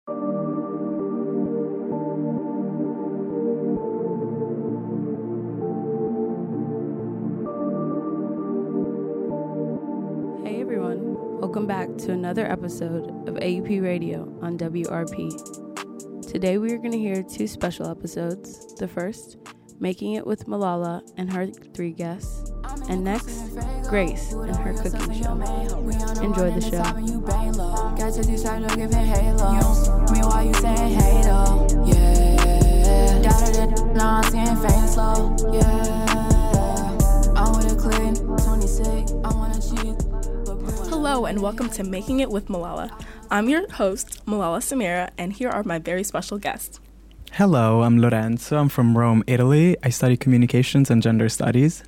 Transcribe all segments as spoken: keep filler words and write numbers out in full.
Hey everyone, welcome back to another episode of A U P Radio on W R P. Today we are going to hear two special episodes. The first, Making It with Malala and her three guests, and next, Grace and her cooking show. Enjoy the show. Hello and welcome to Making It with Malala. I'm your host, Malala Samira, and here are my very special guests. Hello, I'm Lorenzo. I'm from Rome, Italy. I study communications and gender studies.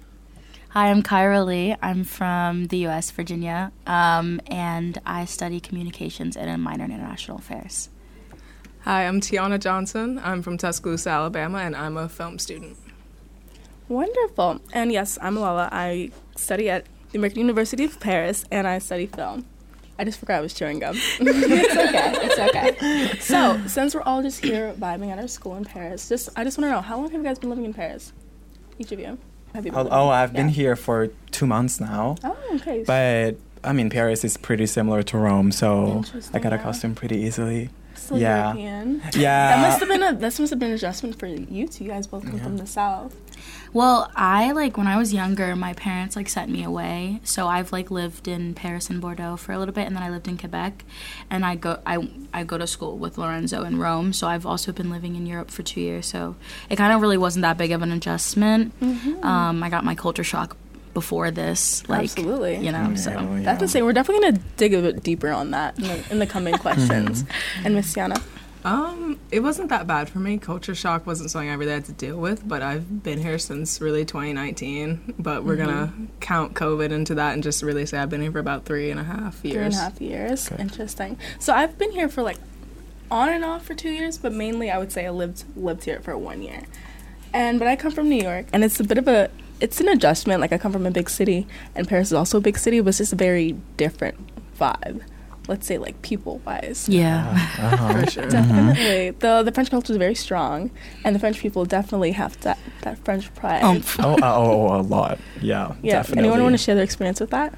Hi, I'm Kyra Lee. I'm from the U S, Virginia, um, and I study communications and a minor in international affairs. Hi, I'm Tiana Johnson. I'm from Tuscaloosa, Alabama, and I'm a film student. Wonderful. And yes, I'm Malala. I study at the American University of Paris, and I study film. I just forgot I was chewing gum. It's okay. It's okay. So, since we're all just here vibing at our school in Paris, just I just want to know, how long have you guys been living in Paris? Each of you? Have you been Oh, living? oh I've Yeah. been here for two months now. Oh, okay. But, I mean, Paris is pretty similar to Rome, so I got yeah. accustomed pretty easily. Still yeah. European. Yeah. That must have been a this must have been an adjustment for you two. You guys both come Yeah. from the South. Well, I, like, when I was younger, my parents, like, sent me away. So I've, like, lived in Paris and Bordeaux for a little bit, and then I lived in Quebec. And I go I, I go to school with Lorenzo in Rome, so I've also been living in Europe for two years. So it kind of really wasn't that big of an adjustment. Mm-hmm. Um, I got my culture shock before this. Like, Absolutely. You know, Yeah, so. well, I yeah. have to say, we're definitely going to dig a bit deeper on that in the, in the coming questions. And Miss Tiana? Um, it wasn't that bad for me. Culture shock wasn't something I really had to deal with, but I've been here since really twenty nineteen. But we're Mm-hmm. gonna count COVID into that and just really say I've been here for about three and a half years. Three and a half years. Okay. Interesting. So I've been here for like on and off for two years, but mainly I would say I lived lived here for one year. And but I come from New York, and it's a bit of a it's an adjustment. Like I come from a big city, and Paris is also a big city, but it's just a very different vibe. Let's say like people wise. Yeah. Uh-huh. For sure. Definitely. The the French culture is very strong, and the French people definitely have that, that French pride. Um, oh, uh, oh, oh, a lot. Yeah, yeah. definitely. Anyone want to share their experience with that?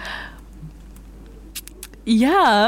Yeah,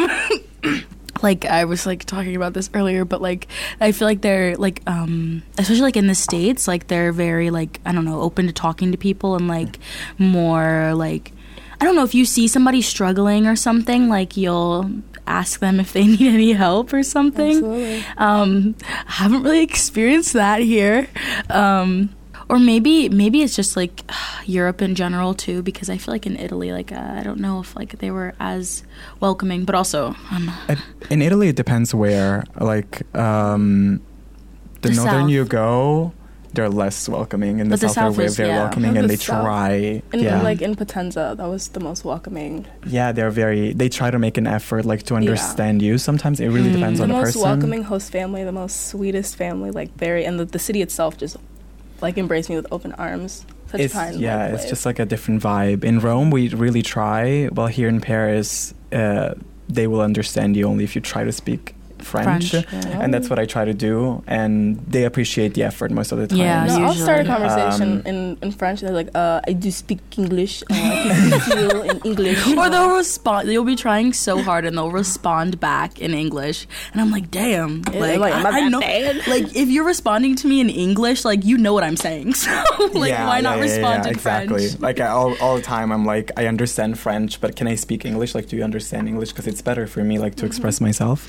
um like I was like talking about this earlier, but like I feel like they're like um especially like in the States, like they're very like I don't know, open to talking to people and like more like I don't know, if you see somebody struggling or something, like you'll ask them if they need any help or something. Absolutely. Um I haven't really experienced that here. Um Or maybe maybe it's just like Europe in general too, because I feel like in Italy, like uh, I don't know if like they were as welcoming, but also um, It- In Italy, it depends where. Like, um, the, The northern South. you go, they're less welcoming. In the But the south, they're South very, is- very yeah. welcoming, Oh, and the they South. try. And yeah. like in Potenza, that was the most welcoming. Yeah, they're very. They try to make an effort, like to understand you. Sometimes it really Mm. depends The on the most person. welcoming host family, the most sweetest family, like very, and the, the city itself just like embraced me with open arms. Such It's, a kind, yeah, like, it's place. just like a different vibe. In Rome, we really try. Well, here in Paris, uh, they will understand you only if you try to speak French, French, yeah. and that's what I try to do. And they appreciate the effort most of the time. Yeah, No, I'll start a usually. conversation Um, in, in French. And they're like, uh, I do speak English. Uh, I can speak to you in English. or they'll respond. You'll be trying so hard, and they'll respond back in English, and I'm like, damn, Yeah, like, like, I'm not I, I that know, bad. like if you're responding to me in English, like you know what I'm saying, so like Yeah, why yeah, not yeah, respond yeah, in exactly. French? Like I, all, all the time, I'm like, I understand French, but can I speak English? Like, do you understand English? Because it's better for me, like, to Mm-hmm. express myself.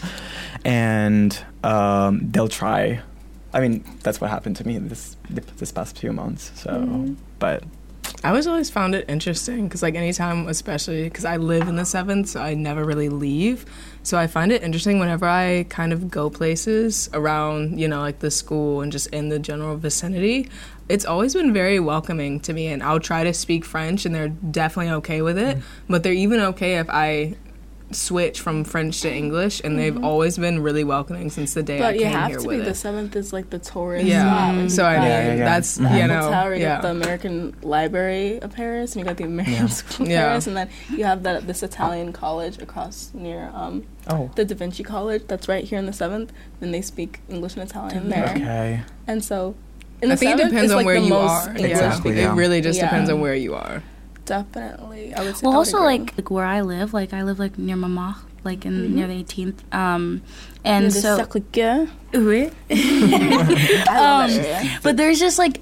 And um, they'll try. I mean, that's what happened to me this this past few months. So, Mm-hmm. but I always always found it interesting because, like, anytime, especially because I live in the seventh, so I never really leave. So I find it interesting whenever I kind of go places around, you know, like the school and just in the general vicinity. It's always been very welcoming to me, and I'll try to speak French, and they're definitely okay with it. But they're even okay if I switch from French to English, and they've always been really welcoming since the day I But you came have here to with be. it. The seventh is like the tourist. Yeah. spot. Like, So you I got mean, Yeah, yeah, yeah. that's Mhm. you Eiffel know, Tower, you yeah. got the American Library of Paris, and you got the American Yeah. School of Yeah. Paris, and then you have that this Italian college across near um, Oh. the Da Vinci College that's right here in the seventh. Then they speak English and Italian there, Okay. and so in the I think it seventh, depends it's, on like, where the you most are. English Exactly, speaking. yeah. It really just Yeah. depends on where you are. Definitely, I would say. Well, I would also agree. like, like where I live, like I live like near Mama, like in Mhm. near the eighteenth, um, and Near the so. Sacré-Cœur. Oui. I love Um, that area. But there's just like,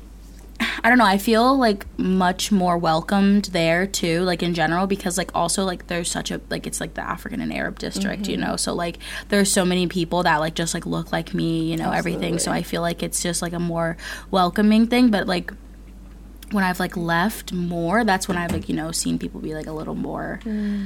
I don't know, I feel like much more welcomed there too, like in general, because like also like there's such a, like it's like the African and Arab district, you know, so like there's so many people that like just like look like me, you know, everything. So Absolutely. I feel like it's just like a more welcoming thing. But like when I've like left more, that's when I've like, you know, seen people be like a little more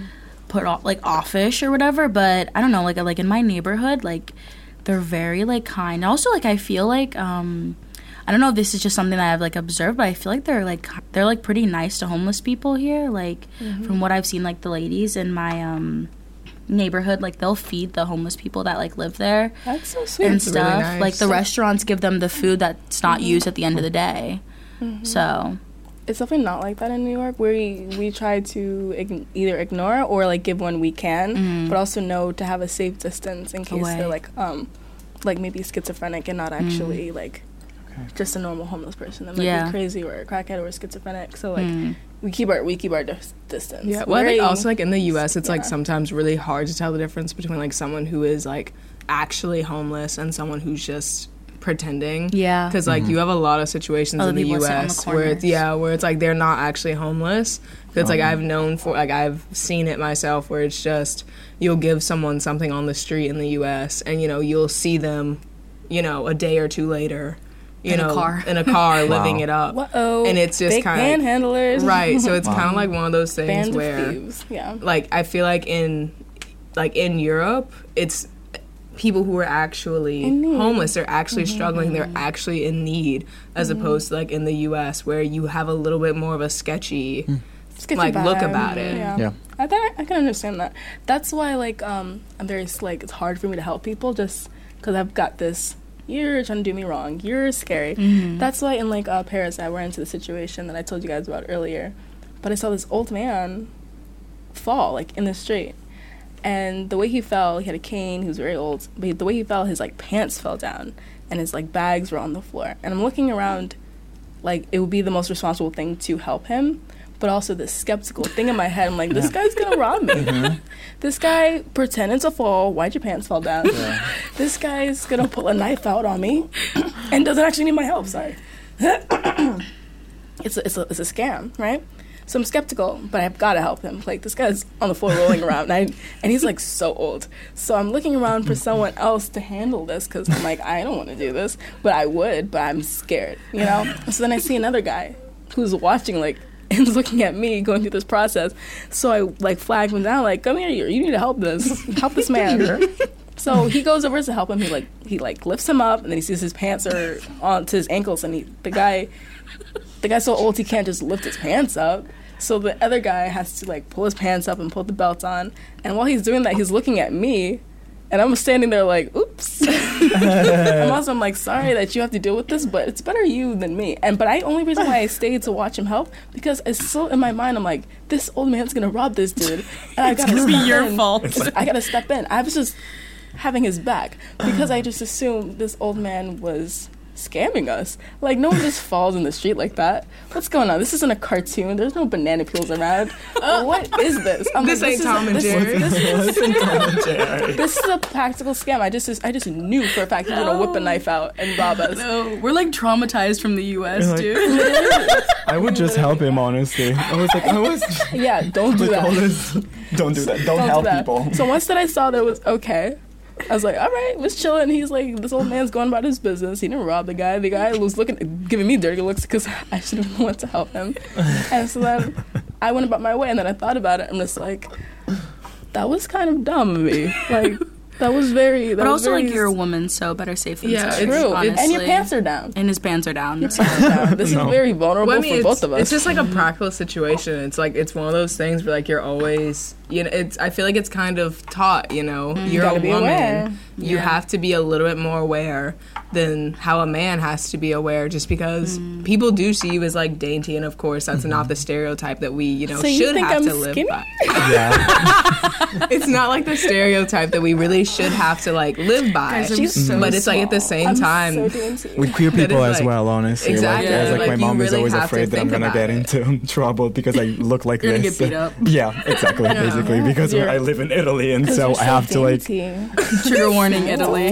put off, like offish or whatever. But I don't know, like like in my neighborhood, like they're very like kind. Also, like I feel like um I don't know if this is just something that I've like observed, but I feel like they're like they're like pretty nice to homeless people here. Like from what I've seen, like the ladies in my um neighborhood, like they'll feed the homeless people that like live there That's so sweet. and It's really stuff. nice. Like the restaurants give them the food that's not used at the end of the day. So It's definitely not like that in New York. We we try to ign- either ignore or like give when we can, but also know to have a safe distance in case Away. they're like um like maybe schizophrenic and not actually like just a normal homeless person that might Yeah. be crazy or a crackhead or schizophrenic. So like mm. we keep our we keep our dis- distance. Yeah, well, I think Very- also like in the U S, it's like yeah. sometimes really hard to tell the difference between like someone who is like actually homeless and someone who's just pretending. Yeah. Because like you have a lot of situations Other in the people U sit on the S where it's corners. yeah where it's like they're not actually homeless. Because like I've known for like I've seen it myself where it's just you'll give someone something on the street in the U S and you know you'll see them, you know, a day or two later, you In a know, car. in a car living Wow. it up. Whoa, And it's just big kinda- panhandlers, Right. So it's Wow. kind of like one of those things band where of thieves. Yeah. like I feel like in like in Europe, it's people who are actually In need. homeless. They're actually struggling. They're actually in need, as opposed to like in the U S where you have a little bit more of a sketchy. Sketchy like, look vibe. about it. Yeah. Yeah. I think I can understand that. That's why like um I'm very like it's hard for me to help people just because I've got this. You're trying to do me wrong. You're scary. That's why in like uh, Paris I ran into the situation that I told you guys about earlier. But I saw this old man fall like in the street, and the way he fell, he had a cane. He was very old, but he, the way he fell, his like pants fell down, and his like bags were on the floor. And I'm looking around, like it would be the most responsible thing to help him, but also this skeptical thing in my head. I'm like, this guy's gonna rob me. This guy pretended to fall. Why'd your pants fall down? This guy's gonna pull a knife out on me, and doesn't actually need my help. Sorry. it's a, it's a it's a scam, right? So I'm skeptical, but I've got to help him. Like this guy's on the floor rolling around, and, I, and he's like so old. So I'm looking around for someone else to handle this because I'm like, I don't want to do this, but I would, but I'm scared, you know. So then I see another guy who's watching, like, and looking at me going through this process. So I like flag him down, like, come here, you you need to help this, help this man. So he goes over to help him. He like he like lifts him up, and then he sees his pants are on to his ankles, and he the guy, the guy's so old he can't just lift his pants up. So the other guy has to like pull his pants up and pull the belt on. And while he's doing that, he's looking at me, and I'm standing there like, oops. I'm also I'm like, sorry that you have to deal with this, but it's better you than me. And but I only reason why I stayed to watch him help because it's still in my mind. I'm like, this old man's gonna rob this dude, and I gotta be step your in. fault. It's- I gotta step in. I was just having his back because I just assumed this old man was scamming us. Like, no one just falls in the street like that. What's going on? This isn't a cartoon. There's no banana peels around. What is this? I'm This like, ain't is Tom a- and this- Jerry. This, this is a practical scam. I just I just knew for a fact he was gonna whip a knife out and rob us. No, we're like traumatized from the U S, You're like- dude. I would just help him, honestly. I was like, I was Yeah, don't do with all that. this. Don't do that. Don't, Don't do help that. people. So once that I saw that it was okay, I was like, all right, let's chill. And he's like, this old man's going about his business. He didn't rob the guy. The guy was looking, giving me dirty looks because I should have wanted to help him. And so then I went about my way, and then I thought about it. I'm just like, that was kind of dumb of me. Like, That was very. That But was also, very like, you're a woman, so better safe than Yeah, sorry. it's- true, honestly. and your pants are down. And his pants are down. Your pants are down. This No. is very vulnerable Well, I mean, for it's, both of us. it's just like a practical situation. It's like it's one of those things where like you're always, you know, it's. I feel like it's kind of taught. You know, you're gotta a be woman. aware. You Yeah. have to be a little bit more aware than how a man has to be aware. Just because people do see you as like dainty, and of course that's not the stereotype that we, you know, So you should think have I'm to live skinny? by. Yeah. It's not like the stereotype that we really should have to like live by. Guys, I'm She's so but it's like at the same I'm time. so dainty. With queer That people is, as like- well, honestly. Exactly. Like, as, like, Like, my you mom is really always have to afraid that I'm think gonna get about into trouble because I look like You're gonna this. get beat up. Yeah, exactly, basically. Because You're- I live in Italy, and 'Cause so you're I have to like. dainty. Trigger warning, Italy.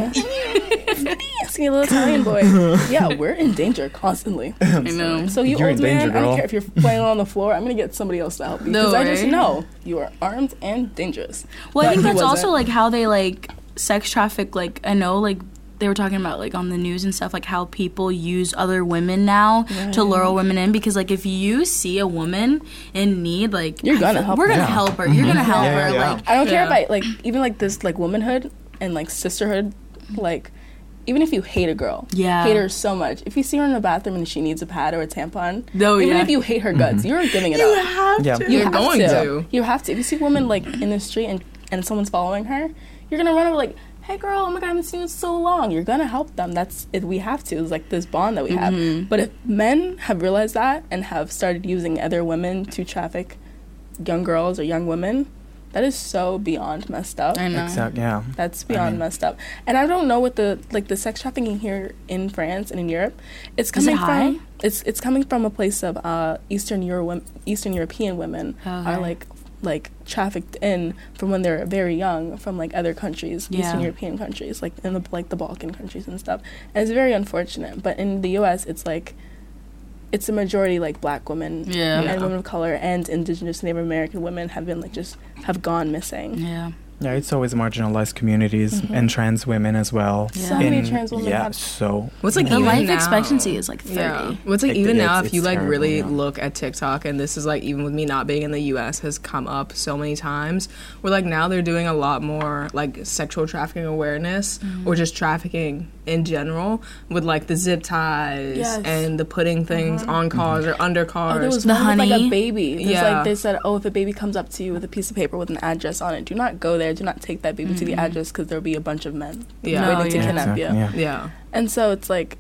Skinny little Italian boy. Yeah, we're in danger constantly. I know. So you You're old in danger, man, I don't girl. care if you're playing on the floor. I'm gonna get somebody else to help you No because I just way. know you are armed and dangerous. Well, I But think he that's also wasn't. like how they like sex traffic. Like I know, like they were talking about like on the news and stuff, like how people use other women now to lure women in. Because like if you see a woman in need, like You're gonna help we're her. gonna Yeah. help her. You're gonna help Yeah, her. yeah, yeah. Like I don't care Yeah. if I like even like this like womanhood and like sisterhood, like even if you hate a girl, Yeah. hate her so much. If you see her in the bathroom and she needs a pad or a tampon, No, even yeah. if you hate her guts, you're giving it up. have Yeah. to. You You're have going to. to. You have to. If you see a woman like in the street and, and someone's following her, you're gonna run over like, "Hey, girl! Oh my God, I haven't seen you in so long." You're gonna help them. That's it. We have to. It's like this bond that we have. But if men have realized that and have started using other women to traffic young girls or young women, that is so beyond messed up. I know. Exactly. Yeah. That's beyond mean- messed up. And I don't know what the like the sex trafficking here in France and in Europe. It's Is coming it high? from it's it's coming from a place of uh, Eastern Euro Eastern European women Okay. are like like trafficked in from when they're very young from like other countries, Yeah. Eastern European countries, like in the like the Balkan countries and stuff. And it's very unfortunate. But in the U S it's like it's a majority like black women Yeah. and Yeah. women of color and indigenous Native American women have been like just have gone missing. Yeah. Yeah, it's always marginalized communities Mhm. and trans women as well. Yeah. So many In- trans women yeah, have so What's like The even life now, expectancy is like thirty. Yeah. What's like It- even it's- now, if it's you like terrible, really yeah. look at TikTok, and this is like even with me not being in the U S has come up so many times, where like now they're doing a lot more like sexual trafficking awareness or just trafficking in general with like the zip ties Yes. and the putting things on cars or under Oh, cars. there was The one with, like honey? a baby. There's Yeah. like they said, oh, if a baby comes up to you with a piece of paper with an address on it, do not go there. Do not take that baby to the address because there'll be a bunch of men Yeah. No, waiting to yeah. kidnap exactly, you. yeah. yeah. And so it's like,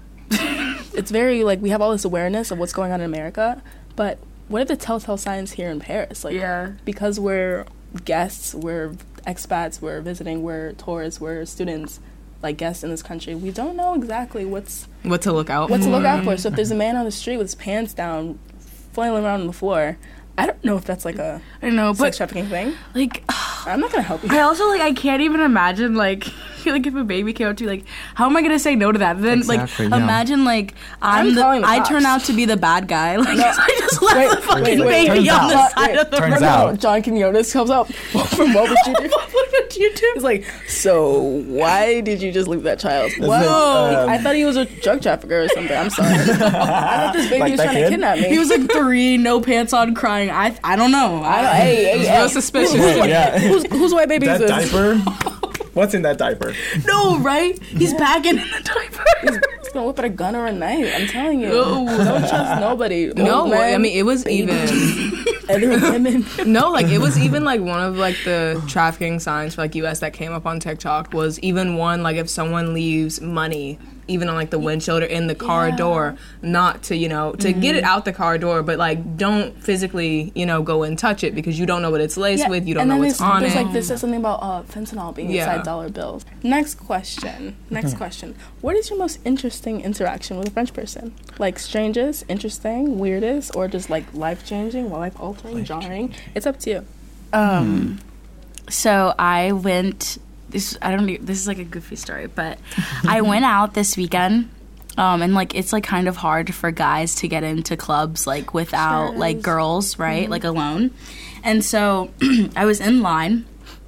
it's very like we have all this awareness of what's going on in America, but what are the telltale signs here in Paris? Like, Yeah. because we're guests, we're expats, we're visiting, we're tourists, we're students, like guests in this country. We don't know exactly what's What to look out what for. to look out for. So if there's a man on the street with his pants down, flailing around on the floor, I don't know if that's like a I know, sex but trafficking thing. like I'm not gonna help you. I also like I can't even imagine like like if a baby came up to you like how am I gonna say no to that? Then Exactly, like yeah. imagine like I'm, I'm the, calling the I cops. turn out to be the bad guy. Like No. I just left Wait, the fucking wait, wait, baby turns on the out- side wait, of the turns road. out- John Quinones comes up from what would you do? What would you do? He's like, so why did you just leave that child? Whoa! it, um, I thought he was a drug trafficker or something. I'm sorry. I thought this baby Like was that trying kid? to kidnap me. He was like three, no pants on, crying. I I don't know. I don't, hey, hey, It's hey. real suspicious. Wait, yeah. Who's, whose white baby That is this? diaper? What's in that diaper? no, right? He's packing in the diaper. He's gonna whip out a gun or a knife. I'm telling you. Ooh. Don't trust nobody. No, Old men, I mean it was even other women. no, like it was even like one of like the trafficking signs for like U S that came up on TikTok was even one like if someone leaves money even on like the windshield or in the car Yeah. door, not to you know to get it out the car door, but like don't physically you know go and touch it because you don't know what it's laced Yeah, with, you don't and know then what's there's, on there's it. like this says something about uh, fentanyl being Yeah. inside dollar bills. Next question. Next question. What is your most interesting interaction with a French person? Like strangest, interesting, weirdest, or just like life changing, life altering, jarring? It's up to you. Um, so I went. This I don't. e- This is like a goofy story, but I went out this weekend, um, and like it's like kind of hard for guys to get into clubs like without Sure like is. girls, right? Like alone, and so I was in line,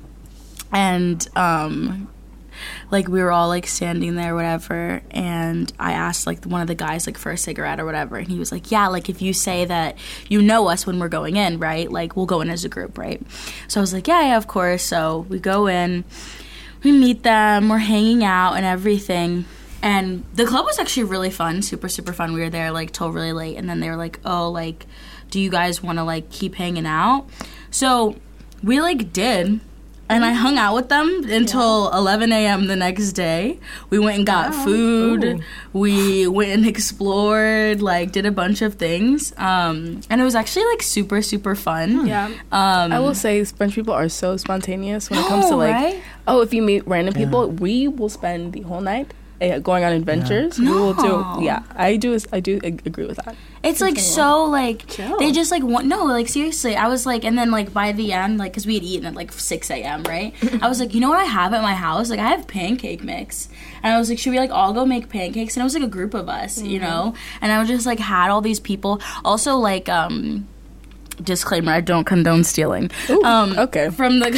and um, like we were all like standing there, whatever, and I asked like one of the guys like for a cigarette or whatever, and he was like, yeah, like if you say that you know us when we're going in, right, like we'll go in as a group, right? So I was like, yeah, yeah, of course. So we go in, we meet them, we're hanging out and everything. And the club was actually really fun, super, super fun. We were there, like, till really late. And then they were like, oh, like, do you guys want to, like, keep hanging out? So we, like, did. And I hung out with them until yeah. eleven a.m. the next day. We went and got wow. food. Ooh. We went and explored, like, did a bunch of things. Um, and it was actually, like, super, super fun. Yeah. Um, I will say French people are so spontaneous when it comes to, like, right? oh, if you meet random people, yeah. we will spend the whole night uh, going on adventures. Yeah. We No. will do, yeah, I do, I do ag- agree with that. It's, like, so, like, Chill. they just, like, want, no, like, seriously, I was, like, and then, like, by the end, like, because we had eaten at, like, six a.m., right? I was, like, you know what I have at my house? Like, I have pancake mix. And I was, like, should we, like, all go make pancakes? And it was, like, a group of us, mm-hmm. you know? And I was just, like, had all these people. Also, like, um... disclaimer, I don't condone stealing. Ooh, um, okay. From the...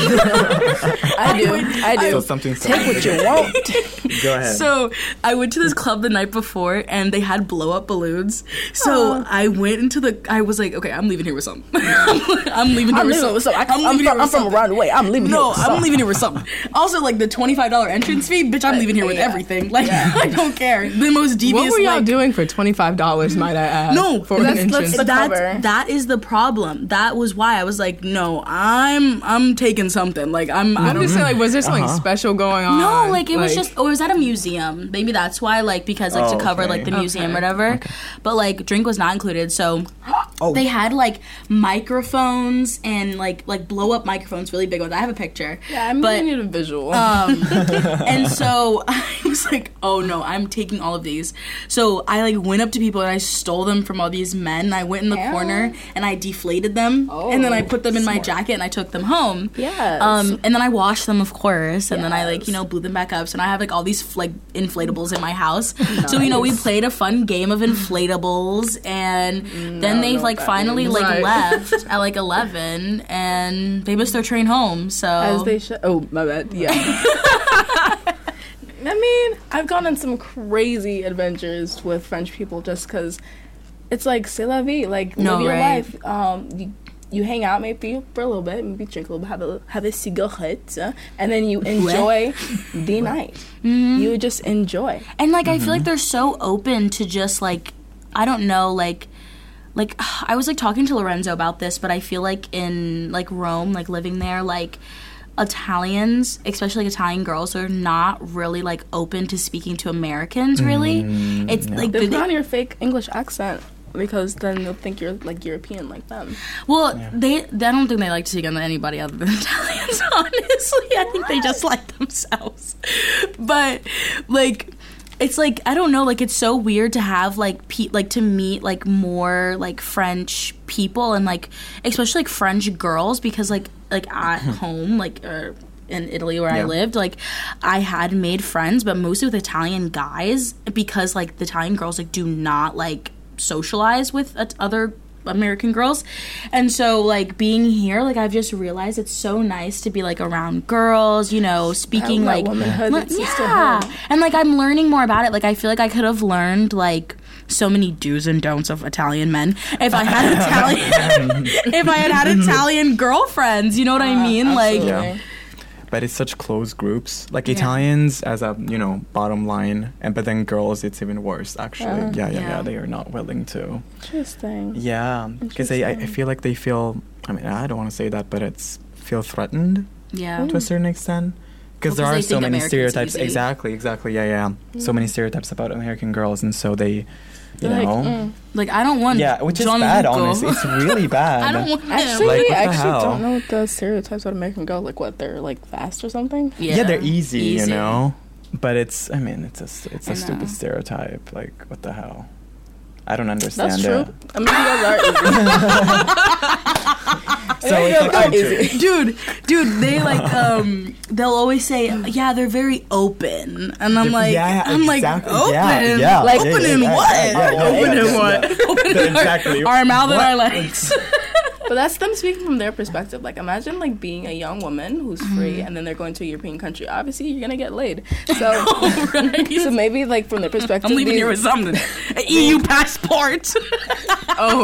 I do. I do. So something Take what you want. Go ahead. So I went to this club the night before, and they had blow-up balloons. So Aww. I went into the... I was like, okay, I'm leaving here with something. I'm leaving here I'm with leaving with something. something. I, I'm, I'm, leaving from, here I'm with from something. around the way. I'm leaving No, here with I'm something. leaving here with something. Also, like, the twenty-five dollars entrance fee, bitch, I'm leaving here with Yeah. everything. Like, Yeah. I don't care. The most devious... What were y'all like, doing for twenty-five dollars, might I add? No, for that's- an that's entrance? the that, cover. that is the problem. That was why I was like, no, I'm I'm taking something. Like, I'm... I I'm don't just saying, like, was there something Uh-huh. special going on? No, like, it was just, or was at a museum. Maybe that's why, like, because, like, Oh, to cover, okay. like, the museum Okay. or whatever. But, like, drink was not included, so Oh. they had, like, microphones and, like, like blow-up microphones, really big ones. I have a picture. Yeah, I'm but, gonna need a visual. Um, and so I was like, oh, no, I'm taking all of these. So I, like, went up to people and I stole them from all these men. And I went in the Ew. corner and I deflated them. Oh, and then I put them in my smart. jacket and I took them home. Yes. Um, and then I washed them, of course. And then I, like, Yes. you know, blew them back up. So now I have, like, all these, like, inflatables in my house. So, you know, we played a fun game of inflatables. And then don't they, know like, what that finally, means. like, Right. left at, like, eleven. And they missed their train home. So. As they should. Oh, my bad. Yeah. I mean, I've gone on some crazy adventures with French people just because it's like, c'est la vie. Like, No, live your right. life. Um, you, you hang out maybe for a little bit, maybe drink a little bit, have a, have a cigarette, uh, and then you enjoy the night. Mhm. You just enjoy. And, like, I feel like they're so open to just, like, I don't know, like, like, I was, like, talking to Lorenzo about this, but I feel like in, like, Rome, like, living there, like, Italians, especially, like, Italian girls, are not really, like, open to speaking to Americans, really. Mm, It's, yeah. like, They the, put on your fake English accent because then they'll think you're, like, European like them. well, Yeah. they, they, I don't think they like to speak on anybody other than Italians, honestly. I think they just like themselves. But, like... It's like, I don't know, like, it's so weird to have, like, pe- like, to meet, like, more, like, French people and, like, especially, like, French girls because, like, like, at home, like, or in Italy where I Yeah. lived, like, I had made friends, but mostly with Italian guys because, like, the Italian girls, like, do not, like, socialize with uh, other American girls. And so, like, being here, like, I've just realized it's so nice to be, like, around girls, you know, speaking, That like, womanhood, le- that yeah. sisterhood. And, like, I'm learning more about it. Like, I feel like I could have learned, like, so many do's and don'ts of Italian men if I had Italian, if I had had Italian girlfriends, you know what I mean? Like, Absolutely. Yeah. But it's such close groups. Like Yeah. Italians as a, you know, bottom line, and but then girls, it's even worse, actually. Uh, yeah, yeah, yeah, Yeah. They are not willing to. Interesting. Yeah, because I, I Interesting. feel like they feel, I mean, I don't want to say that, but it's feel threatened yeah. to a certain extent. Because Well, there 'cause are they so think many Americans stereotypes. easy. Exactly, exactly. Yeah, yeah. So many stereotypes about American girls, and so they, you They're like, know. mm. Like, I don't want Yeah, which is John bad, Luco. honestly. It's really bad. I don't want him. Actually, Like, what I the actually hell? don't know what the stereotypes about American girls like. What they're like fast or something. Yeah, they're easy, you Easy. know. But it's, I mean, it's a, it's a I know. stupid stereotype. Like, what the hell? I don't understand That's it. true. I mean, you guys are easy. So Yeah, it's you like guys are culture. easy. dude, dude, they like um, they'll always say, yeah, they're very open, and I'm like, yeah, I'm exactly. like, open, Yeah, yeah. like Yeah, open yeah, in yeah, what? yeah, yeah, yeah, open yeah, in yeah, what? yeah. Open Yeah, in our- exactly. our mouth and What? our legs. But that's them speaking from their perspective. Like, imagine like being a young woman who's Mm-hmm. free, and then they're going to a European country. Obviously, you're gonna get laid. So, Right? so maybe like from their perspective, I'm leaving these- here with something, an E U passport. Oh,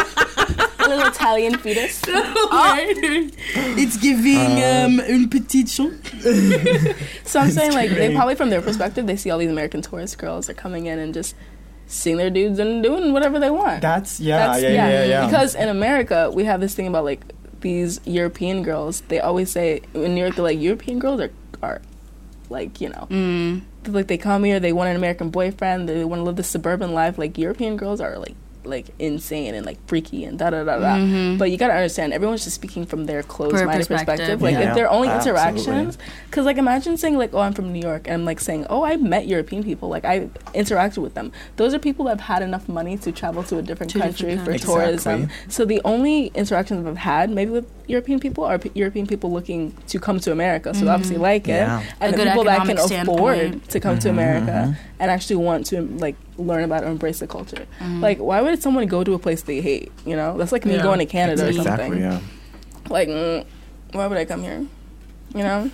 a little Italian fetus. Right? It's giving um, une petite chance. So I'm saying, like, they great. probably, from their perspective, they see all these American tourist girls are coming in and just seeing their dudes and doing whatever they want. That's yeah, That's- yeah, yeah, yeah, yeah. Because in America, we have this thing about, like, these European girls. They always say, in New York, they're like, European girls are, are like, you know, Mm. like, they come here, they want an American boyfriend, they want to live this suburban life. Like, European girls are, like, like insane and like freaky and da da da da. Mhm. But you gotta understand, everyone's just speaking from their closed-minded perspective. perspective. Like, Yeah. if their only Absolutely. interactions, because like imagine saying like, oh, I'm from New York, and I'm like saying, oh, I met European people, like I interacted with them. Those are people that have had enough money to travel to a different To country different for countries. tourism. Exactly. So the only interactions I've had, maybe with European people, are p- European people looking to come to America. So they obviously like it, Yeah. and A the good people that can economic afford standpoint. to come to Mhm, America mhm. and actually want to like learn about or embrace the culture. Mhm. Like, why would someone go to a place they hate? You know, that's like me Yeah. going to Canada or something. Exactly. Yeah. Like, mm, why would I come here? You know.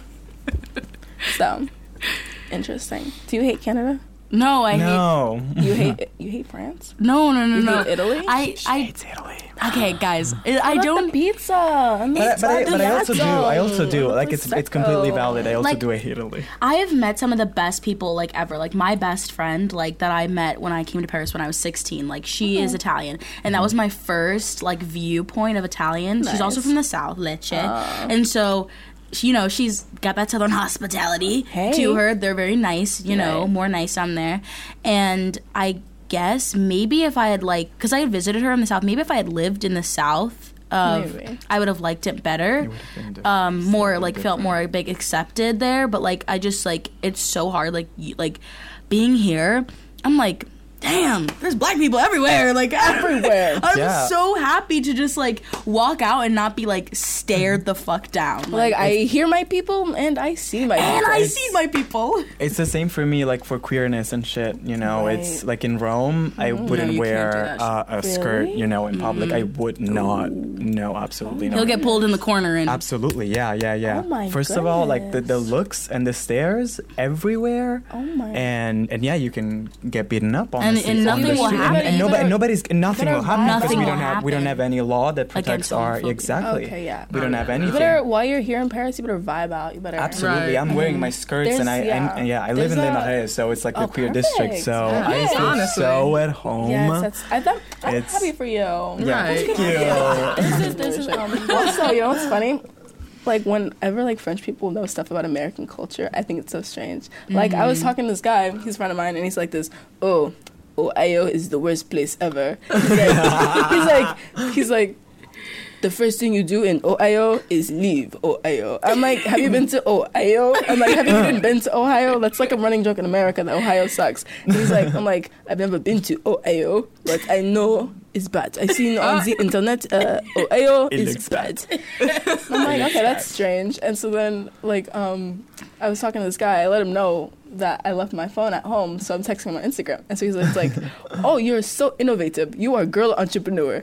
So interesting. Do you hate Canada? No, I hate. no. You hate you hate France? No, no, no, You no. hate Italy? I, I. It's Italy. Okay, guys. I, I What about don't. the pizza. And the But, but, I, but I also do. I also do. Prosecco. Like it's it's completely valid. I also Like- do hate Italy. I have met some of the best people like ever. Like my best friend, like that I met when I came to Paris when I was sixteen. Like she is Italian, and that was my first like viewpoint of Italian. She's also Nice. from the South, Lecce, and so. she- You know, she's got that southern hospitality Hey. to her. They're very nice, you know, Right. more nice on there. And I guess maybe if I had like, because I had visited her in the South, maybe if I had lived in the South, of, Maybe. I would have liked it better. It would have been different. Um, more Slightly like felt different. more big accepted there. But like I just like it's so hard. Like y- like being here, I'm like. Damn, there's black people everywhere. Like Everywhere. I'm Yeah. so happy to just like walk out and not be like stared the fuck down. Like, I hear my people and I see my people. and I see my people. It's the same for me, like for queerness and shit. You know, it's Right. like in Rome, I wouldn't you can't wear do that uh, a skirt. Really? You know, in public, I would not. No, absolutely not. He'll get pulled in the corner and Absolutely, yeah, yeah, yeah. Oh my First of all, like the, the goodness. looks and the stares everywhere, Oh my. and and yeah, you can get beaten up. And- Honestly, and on nothing the will street. happen. And, and You nobody, better- nobody's nothing better will happen vibe. because we Nothing don't will have we don't happen have any law that protects against our homophobia. exactly. Okay, yeah. We don't have You anything. better, while you're here in Paris, you better vibe out. You better. Absolutely, Right. I'm wearing my skirts There's- and I yeah. and, and yeah, I live in There's Le a- Marais, so it's like the Oh, queer district. perfect. So Yeah. I feel Honestly. so at home. Yes, that's. I thought, I'm It's- happy for you. yeah, Right. thank you. This is this is um, also, you know what's funny? Like whenever like French people know stuff about American culture, I think it's so strange. Like I was talking to this guy, he's a friend of mine, and he's like this, oh, Ohio is the worst place ever. He's like, he's like, he's like, the first thing you do in Ohio is leave Ohio. I'm like, have you been to Ohio? I'm like, have you even been to Ohio? That's like a running joke in America that Ohio sucks. And he's like, I'm like, I've never been to Ohio, but I know it's bad. I seen on the internet, uh, Ohio It is looks bad. I'm like, okay, that's strange. And so then, like, um, I was talking to this guy. I let him know that I left my phone at home, so I'm texting him on Instagram. And so he's it's like, oh, you're so innovative. You are a girl entrepreneur.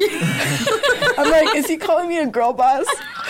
I'm like, is he calling me a girl boss?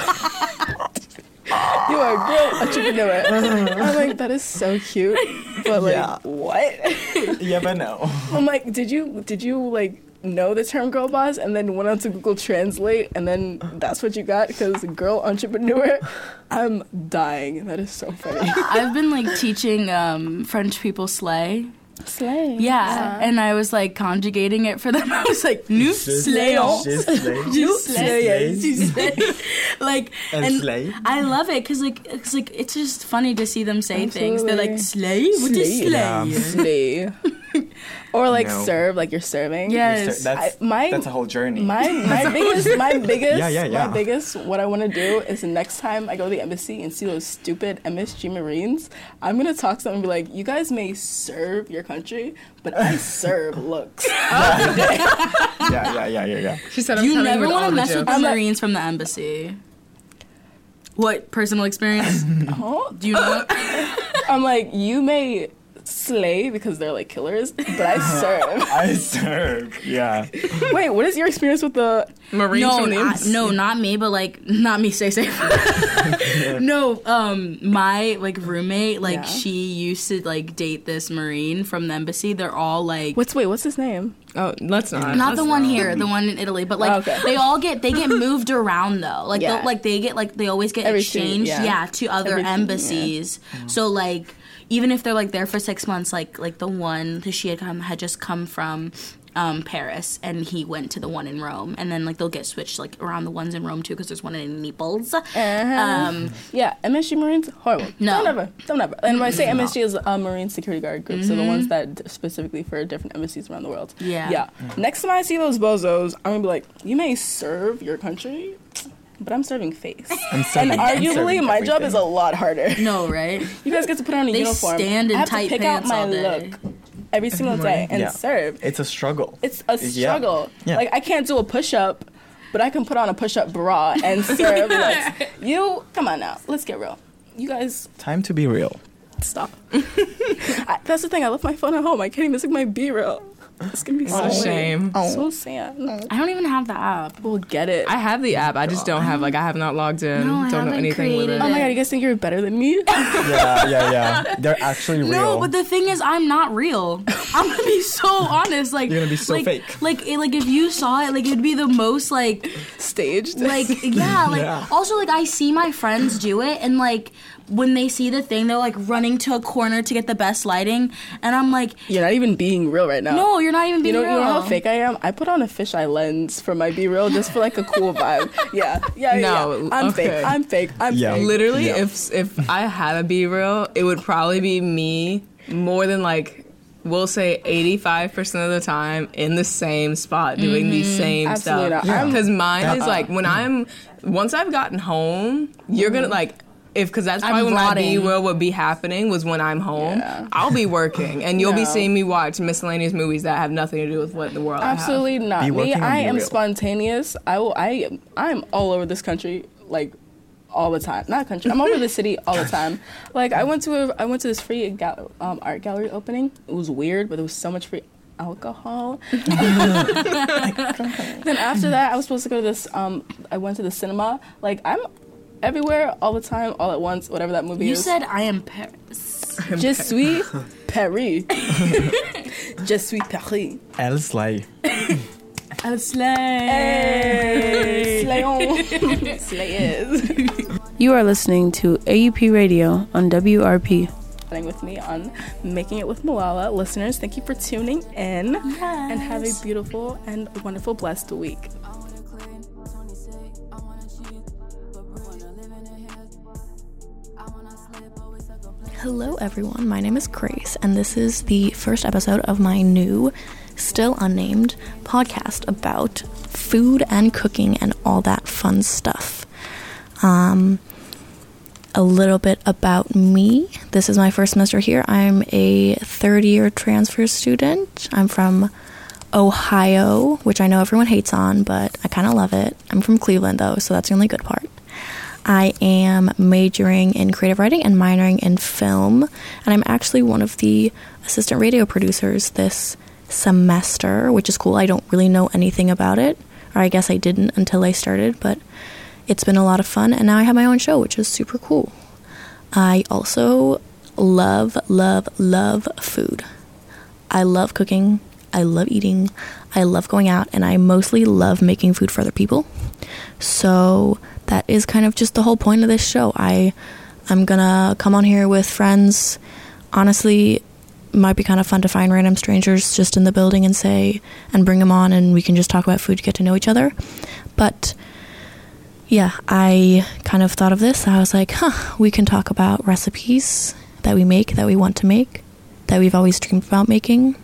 You are a girl entrepreneur. I'm like, that is so cute. But like, Yeah. what? Yeah, but no. I'm like, did you did you like know the term girl boss and then went on to Google Translate and then that's what you got? Because girl entrepreneur, I'm dying. That is so funny. I've been like teaching um, French people slay. Slay. Yeah, and I was like conjugating it for them. I was like, nous slayons. Just slay. You slay. slay. Like, And and slay. I love it because like it's like it's just funny to see them say things. They're like slay, what is Slay. slay? Yeah. Slay. Or like No. serve, like you're serving. Yes. That's, I- my- that's a whole journey. My my biggest my biggest Yeah, yeah, yeah. my biggest what I want to do is the next time I go to the embassy and see those stupid M S G Marines, I'm gonna talk to them and be like, you guys may serve your country, but I serve looks. yeah, yeah, yeah, yeah, yeah. She said, I'm You coming never with all want to the mess with jokes. the I'm not- Marines from the embassy. What personal experience? Huh? Do you know? I'm like, you may slay because they're like killers, but I serve. I serve. Yeah. Wait, what is your experience with the Marines no, from the not, embassy. no, not me, but like not me. Say say. No, um, my like roommate, like Yeah. she used to like date this Marine from the embassy. They're all like, what's wait, what's his name? Oh, let's not. Not let's the one not. here, the one in Italy, but like Okay. they all get they get moved around though. Like Yeah. they'll- like they get like they always get Every two- exchanged, yeah. yeah. to other Every two- yeah. embassies. So like even if they're like there for six months, like like the one that she had come had just come from um, Paris, and he went to the one in Rome, and then like they'll get switched like around the ones in Rome too, because there's one in Naples. Uh-huh. Um, Yeah, M S G Marines, horrible. No. Don't ever, don't ever. And when I say M S G is a Marine Security Guard group, so the ones that d- specifically for different embassies around the world. Yeah. Yeah. Next time I see those bozos, I'm gonna be like, you may serve your country, but I'm serving face. I'm serving- and I'm arguably, serving my job everything. is a lot harder. no, right? You guys get to put on a They uniform. stand in I have tight to pick pants out my all day. look every single day and Yeah. serve. It's a struggle. It's a Yeah. struggle. Yeah. Like I can't do a push up, but I can put on a push up bra and serve. Like, you come on now, let's get real. You guys Time to be real. stop. I, that's the thing. I left my phone at home. I can't even stick my B-roll. It's gonna be so What a late. shame. So sad. I don't even have the app. We'll get it. I have the app. I just don't have like I have not logged in. No, I don't know haven't anything with created it. oh my god, you guys think you're better than me? Yeah, yeah, yeah. They're actually real. No, but the thing is, I'm not real. I'm gonna be so honest. Like You're gonna be so like, fake. Like, it- like if you saw it, like it'd be the most like, Staged. like yeah, like Yeah. also like I see my friends do it, and like when they see the thing, they're like running to a corner to get the best lighting, and I'm like, You're not even being real right now. no, you're not even You being know, real. you know how fake I am? I put on a fisheye lens for my B-roll just for like a cool vibe. Yeah, yeah, No, yeah. I'm okay. fake. I'm fake. I'm Yeah. fake. Literally, Yeah. if if I had a B reel, it would probably be me more than like we'll say eighty-five percent of the time in the same spot doing the same Absolutely stuff. not. I'm- Because mine Uh-uh. is like when I'm once I've gotten home, you're gonna like. If because that's probably I'm when my rotting. B roll would be happening was when I'm home. Yeah. I'll be working, and you'll be No. seeing me watch miscellaneous movies that have nothing to do with what the world. Absolutely not. Be Me, working on I Be am Real. spontaneous. I will. I I'm all over this country, like all the time. Not country. I'm over the city all the time. Like I went to a, I went to this free gal- um, art gallery opening. It was weird, but there was so much free alcohol. Then after that, I was supposed to go to this. Um, I went to the cinema. Like I'm everywhere all the time, all at once. Whatever that movie You is. said I am Paris. Je suis Paris. Je suis Paris. El Slay. I'll slay. Hey, slay on. Slay is. You are listening to A U P Radio on W R P. With me on Making It with Malala. Listeners, thank you for tuning in and have a beautiful and wonderful, blessed week. Hello, everyone. My name is Grace, and this is the first episode of my new, still unnamed podcast about food and cooking and all that fun stuff. Um, a little bit about me. This is my first semester here. I'm a third year transfer student. I'm from Ohio, which I know everyone hates on, but I kind of love it. I'm from Cleveland, though, so that's the only good part. I am majoring in creative writing and minoring in film, and I'm actually one of the assistant radio producers this semester, which is cool. I don't really know anything about it, or I guess I didn't until I started, but it's been a lot of fun, and now I have my own show, which is super cool. I also love, love, love food. I love cooking, I love eating, I love going out, and I mostly love making food for other people. So that is kind of just the whole point of this show. I, I'm gonna come on here with friends. Honestly, it might be kind of fun to find random strangers just in the building and say, and bring them on, and we can just talk about food to get to know each other. But yeah, I kind of thought of this. I was like, huh, we can talk about recipes that we make, that we want to make, that we've always dreamed about making.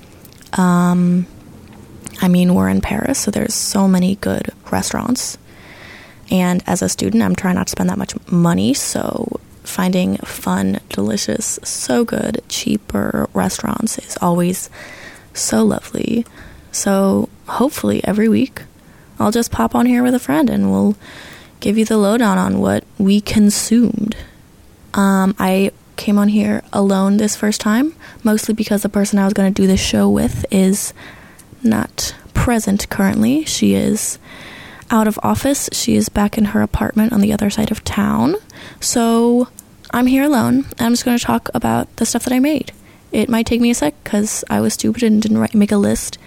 Um, I mean, we're in Paris, so there's so many good restaurants. And as a student, I'm trying not to spend that much money, so finding fun, delicious, so good, cheaper restaurants is always so lovely. So hopefully every week I'll just pop on here with a friend and we'll give you the lowdown on what we consumed. Um, I came on here alone this first time, mostly because the person I was going to do this show with is not present currently. She is out of office. She is back in her apartment on the other side of town. So I'm here alone, and I'm just going to talk about the stuff that I made. It might take me a sec because I was stupid and didn't write, make a list,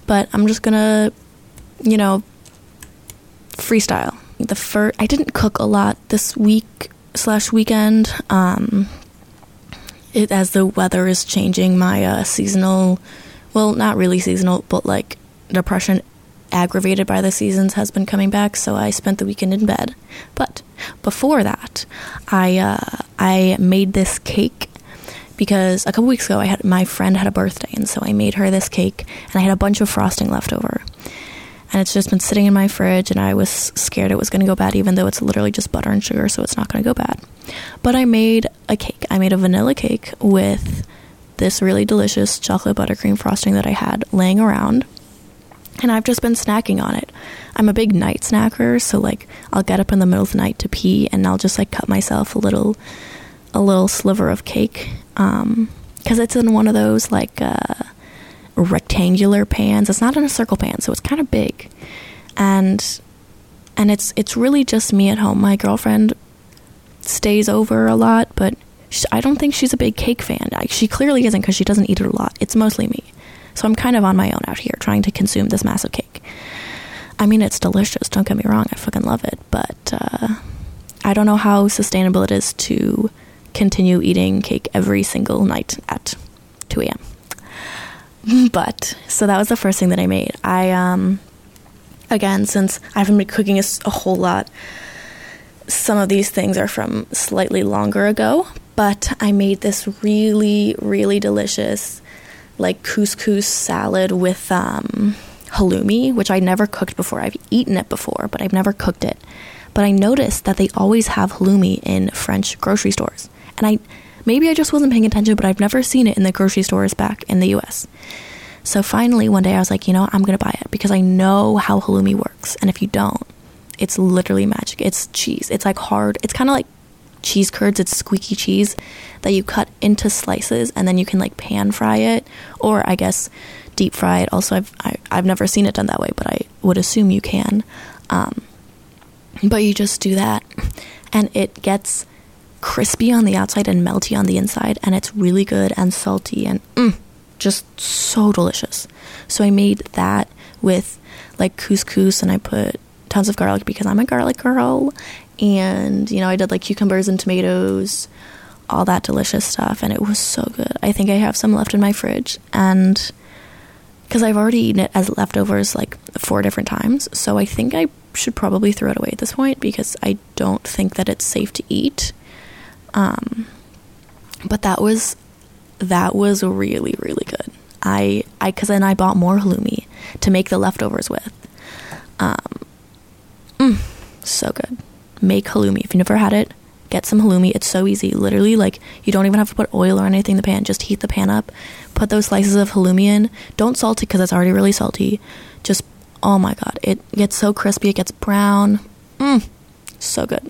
but I'm just gonna, you know, freestyle. The fir- I didn't cook a lot this week slash weekend. Um, it as the weather is changing, my uh, seasonal, well, not really seasonal, but like depression aggravated by the seasons has been coming back. So I spent the weekend in bed. But before that, I uh, I made this cake. Because a couple weeks ago, I had my friend had a birthday, and so I made her this cake, and I had a bunch of frosting left over. And it's just been sitting in my fridge, and I was scared it was going to go bad, even though it's literally just butter and sugar, so it's not going to go bad. But I made a cake. I made a vanilla cake with this really delicious chocolate buttercream frosting that I had laying around, and I've just been snacking on it. I'm a big night snacker, so like I'll get up in the middle of the night to pee, and I'll just like cut myself a little... a little sliver of cake, um, because it's in one of those like uh, rectangular pans. It's not in a circle pan, so it's kind of big, and and it's it's really just me at home. My girlfriend stays over a lot, but she, I don't think she's a big cake fan. I, she clearly isn't, because she doesn't eat it a lot. It's mostly me, so I'm kind of on my own out here trying to consume this massive cake. I mean, it's delicious, don't get me wrong, I fucking love it, but uh, I don't know how sustainable it is to continue eating cake every single night at two a.m. But, so that was the first thing that I made. I, um, again, since I haven't been cooking a, a whole lot, some of these things are from slightly longer ago, but I made this really, really delicious, like, couscous salad with, um, halloumi, which I never cooked before. I've eaten it before, but I've never cooked it. But I noticed that they always have halloumi in French grocery stores. And I, maybe I just wasn't paying attention, but I've never seen it in the grocery stores back in the U S. So finally, one day I was like, you know what, I'm going to buy it, because I know how halloumi works. And if you don't, it's literally magic. It's cheese. It's like hard. It's kind of like cheese curds. It's squeaky cheese that you cut into slices, and then you can like pan fry it, or I guess deep fry it. Also, I've, I, I've never seen it done that way, but I would assume you can. Um, but you just do that, and it gets crispy on the outside and melty on the inside, and it's really good and salty and mm, just so delicious. So I made that with like couscous, and I put tons of garlic because I'm a garlic girl, and you know, I did like cucumbers and tomatoes, all that delicious stuff, and it was so good. I think I have some left in my fridge, and because I've already eaten it as leftovers like four different times, so I think I should probably throw it away at this point, because I don't think that it's safe to eat. Um, but that was, that was really, really good. I, I, cause then I bought more halloumi to make the leftovers with. Um, mm, so good. Make halloumi. If you never had it, get some halloumi. It's so easy. Literally, like, you don't even have to put oil or anything in the pan. Just heat the pan up, put those slices of halloumi in. Don't salt it, cause it's already really salty. Just, oh my God, it gets so crispy. It gets brown. Mm, so good.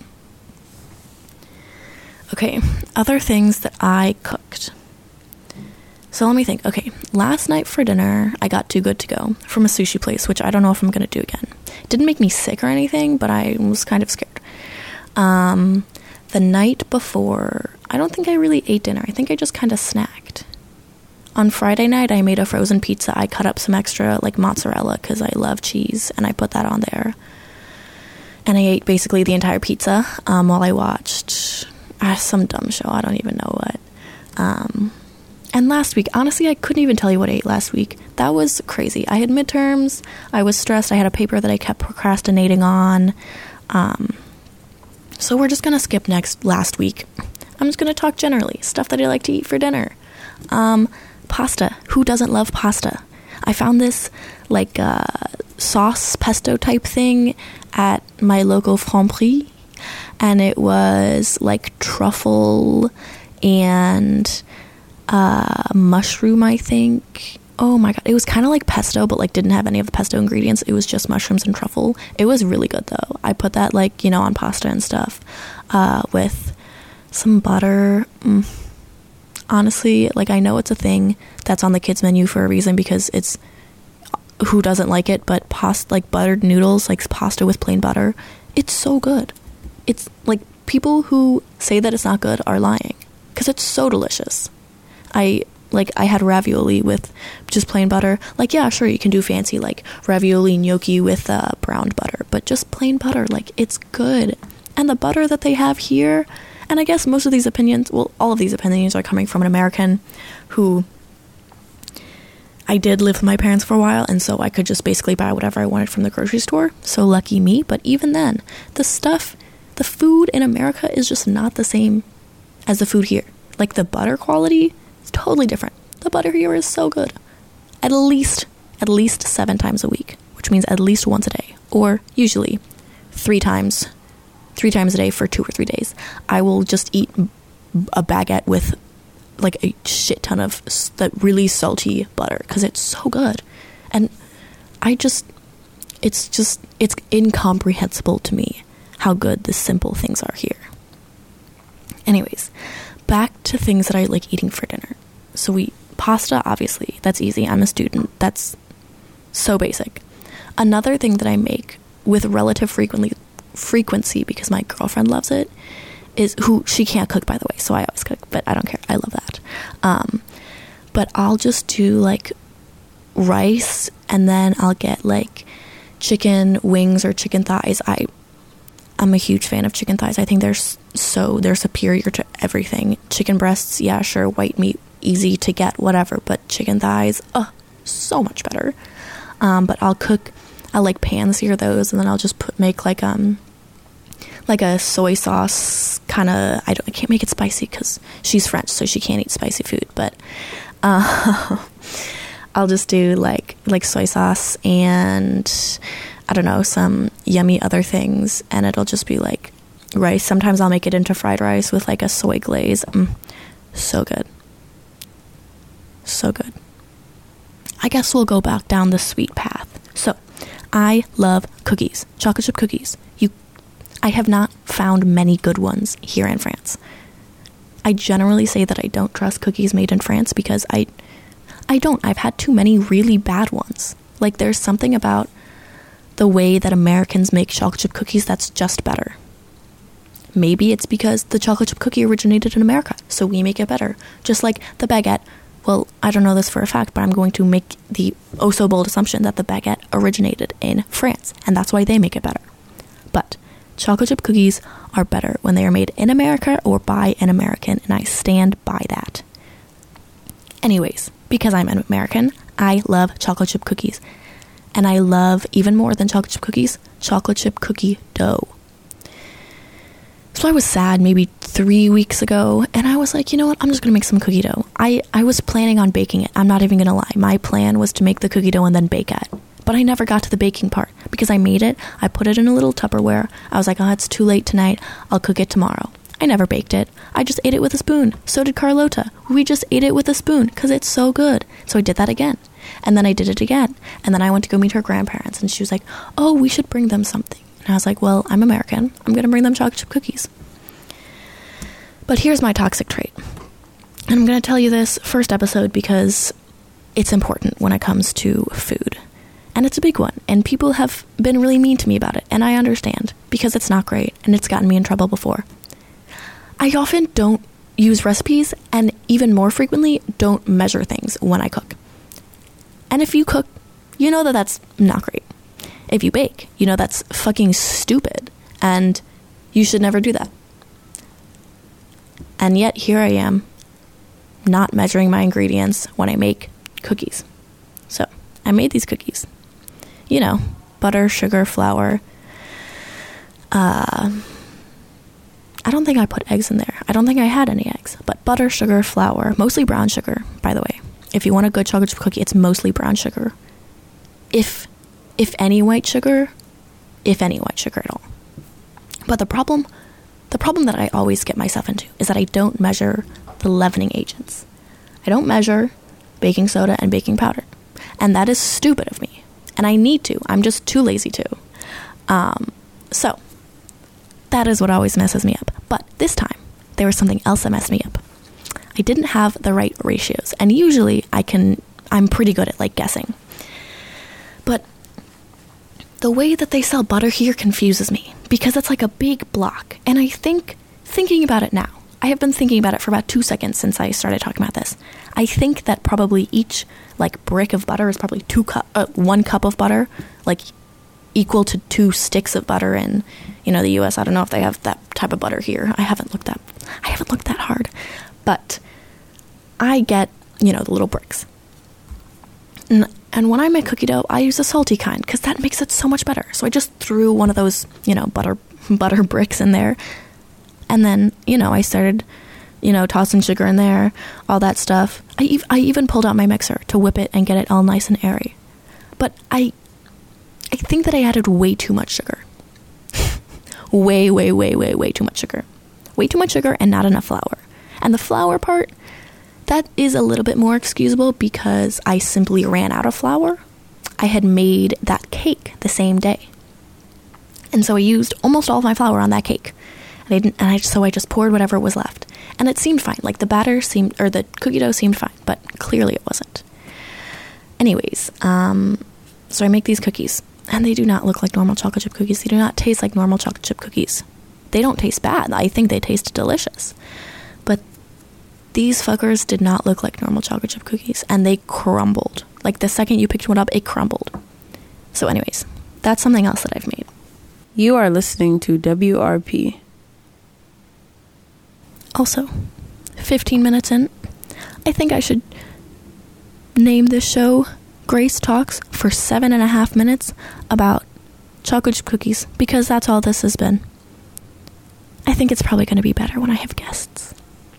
Okay, other things that I cooked. So let me think. Okay, last night for dinner, I got Too Good To Go from a sushi place, which I don't know if I'm going to do again. It didn't make me sick or anything, but I was kind of scared. Um, the night before, I don't think I really ate dinner. I think I just kind of snacked. On Friday night, I made a frozen pizza. I cut up some extra, like, mozzarella, because I love cheese, and I put that on there. And I ate basically the entire pizza um, while I watched... Uh, some dumb show, I don't even know what. Um, and last week, honestly, I couldn't even tell you what I ate last week. That was crazy. I had midterms, I was stressed, I had a paper that I kept procrastinating on. Um, so we're just gonna skip next last week. I'm just gonna talk generally, stuff that I like to eat for dinner. Um, pasta. Who doesn't love pasta? I found this, like, uh, sauce pesto type thing at my local Franprix. And it was like truffle and uh, mushroom, I think. Oh my God. It was kind of like pesto, but like didn't have any of the pesto ingredients. It was just mushrooms and truffle. It was really good though. I put that like, you know, on pasta and stuff uh, with some butter. Mm. Honestly, like I know it's a thing that's on the kids menu for a reason, because it's, who doesn't like it, but pasta, like buttered noodles, like pasta with plain butter. It's so good. It's like people who say that it's not good are lying, because it's so delicious. I like I had ravioli with just plain butter. Like, yeah, sure, you can do fancy like ravioli gnocchi with uh, browned butter, but just plain butter, like it's good. And the butter that they have here, and I guess most of these opinions, well, all of these opinions are coming from an American who, I did live with my parents for a while, and so I could just basically buy whatever I wanted from the grocery store. So lucky me. But even then, the stuff, the food in America is just not the same as the food here. Like the butter quality is totally different. The butter here is so good. At least, at least seven times a week, which means at least once a day, or usually three times, three times a day for two or three days. I will just eat a baguette with like a shit ton of that really salty butter because it's so good. And I just, it's just, it's incomprehensible to me how good the simple things are here. Anyways, back to things that I like eating for dinner. So we, pasta, obviously, that's easy. I'm a student. That's so basic. Another thing that I make with relative frequently, frequency, because my girlfriend loves it, is, who, she can't cook, by the way, so I always cook, but I don't care. I love that. Um, but I'll just do like rice, and then I'll get like chicken wings or chicken thighs. I, I'm a huge fan of chicken thighs. I think they're so, they're superior to everything. Chicken breasts, yeah, sure, white meat, easy to get, whatever, but chicken thighs, oh, so much better. Um, but I'll cook, I'll like pan sear those, and then I'll just put, make like, um, like a soy sauce kind of, I don't, I can't make it spicy because she's French, so she can't eat spicy food, but, uh, I'll just do like, like soy sauce and I don't know, some yummy other things, and it'll just be like rice. Sometimes I'll make it into fried rice with like a soy glaze. Mm, so good. So good. I guess we'll go back down the sweet path. So, I love cookies. Chocolate chip cookies. You, I have not found many good ones here in France. I generally say that I don't trust cookies made in France because I, I don't. I've had too many really bad ones. Like, there's something about the way that Americans make chocolate chip cookies that's just better. Maybe it's because the chocolate chip cookie originated in America, so we make it better. Just like the baguette. Well, I don't know this for a fact, but I'm going to make the oh so bold assumption that the baguette originated in France, and that's why they make it better. But chocolate chip cookies are better when they are made in America or by an American, and I stand by that. Anyways, because I'm an American, I love chocolate chip cookies. And I love, even more than chocolate chip cookies, chocolate chip cookie dough. So I was sad maybe three weeks ago, and I was like, you know what, I'm just going to make some cookie dough. I, I was planning on baking it. I'm not even going to lie. My plan was to make the cookie dough and then bake it. But I never got to the baking part because I made it. I put it in a little Tupperware. I was like, oh, it's too late tonight. I'll cook it tomorrow. I never baked it. I just ate it with a spoon. So did Carlota. We just ate it with a spoon because it's so good. So I did that again. And then I did it again. And then I went to go meet her grandparents, and she was like, oh, we should bring them something. And I was like, well, I'm American. I'm going to bring them chocolate chip cookies. But here's my toxic trait. And I'm going to tell you this first episode because it's important when it comes to food. And it's a big one. And people have been really mean to me about it. And I understand because it's not great and it's gotten me in trouble before. I often don't use recipes, and even more frequently, don't measure things when I cook. And if you cook, you know that that's not great. If you bake, you know that's fucking stupid, and you should never do that. And yet, here I am, not measuring my ingredients when I make cookies. So, I made these cookies. You know, butter, sugar, flour. Uh, I don't think I put eggs in there. I don't think I had any eggs. But butter, sugar, flour, mostly brown sugar, by the way. If you want a good chocolate chip cookie, it's mostly brown sugar. If, if any white sugar, if any white sugar at all. But the problem, the problem that I always get myself into is that I don't measure the leavening agents. I don't measure baking soda and baking powder. And that is stupid of me. And I need to. I'm just too lazy to. Um, so, that is what always messes me up. But this time, there was something else that messed me up. I didn't have the right ratios. And usually, I can, I'm pretty good at, like, guessing. But the way that they sell butter here confuses me. Because it's like a big block. And I think, thinking about it now, I have been thinking about it for about two seconds since I started talking about this. I think that probably each like brick of butter is probably two cup, uh, one cup of butter, like equal to two sticks of butter in, you know, the U S. I don't know if they have that type of butter here. I haven't looked that. I haven't looked that hard, but I get, you know, the little bricks. And, and when I make cookie dough, I use the salty kind because that makes it so much better. So I just threw one of those, you know, butter butter bricks in there. And then, you know, I started, you know, tossing sugar in there, all that stuff. I, ev- I even pulled out my mixer to whip it and get it all nice and airy. But I I think that I added way too much sugar. way, way, way, way, way too much sugar. Way too much sugar and not enough flour. And the flour part, that is a little bit more excusable because I simply ran out of flour. I had made that cake the same day. And so I used almost all of my flour on that cake. And I, didn't, and I so I just poured whatever was left. And it seemed fine. Like the batter seemed, or the cookie dough seemed fine, but clearly it wasn't. Anyways, um, so I make these cookies. And they do not look like normal chocolate chip cookies. They do not taste like normal chocolate chip cookies. They don't taste bad. I think they taste delicious. But these fuckers did not look like normal chocolate chip cookies. And they crumbled. Like the second you picked one up, it crumbled. So anyways, that's something else that I've made. You are listening to W R P. Also, fifteen minutes in, I think I should name this show Grace Talks for seven and a half minutes about chocolate chip cookies, because that's all this has been. I think it's probably going to be better when I have guests.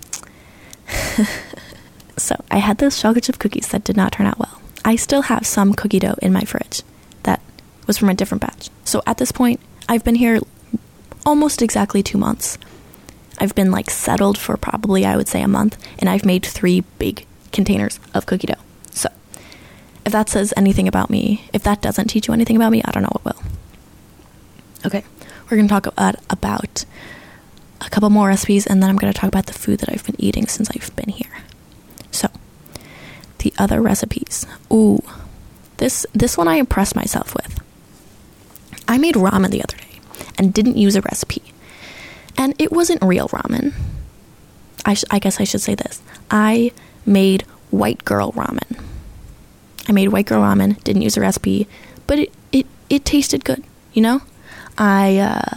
So, I had those chocolate chip cookies that did not turn out well. I still have some cookie dough in my fridge that was from a different batch. So, at this point, I've been here almost exactly two months. I've been, like, settled for probably, I would say, a month, and I've made three big containers of cookie dough. So, if that says anything about me, if that doesn't teach you anything about me, I don't know what will. Okay, we're going to talk about, about a couple more recipes, and then I'm going to talk about the food that I've been eating since I've been here. So, the other recipes. Ooh, this this one I impressed myself with. I made ramen the other day, and didn't use a recipe. And it wasn't real ramen. I, sh- I guess I should say this. I made white girl ramen. I made white girl ramen, didn't use a recipe, but it, it, it tasted good, you know? I, uh,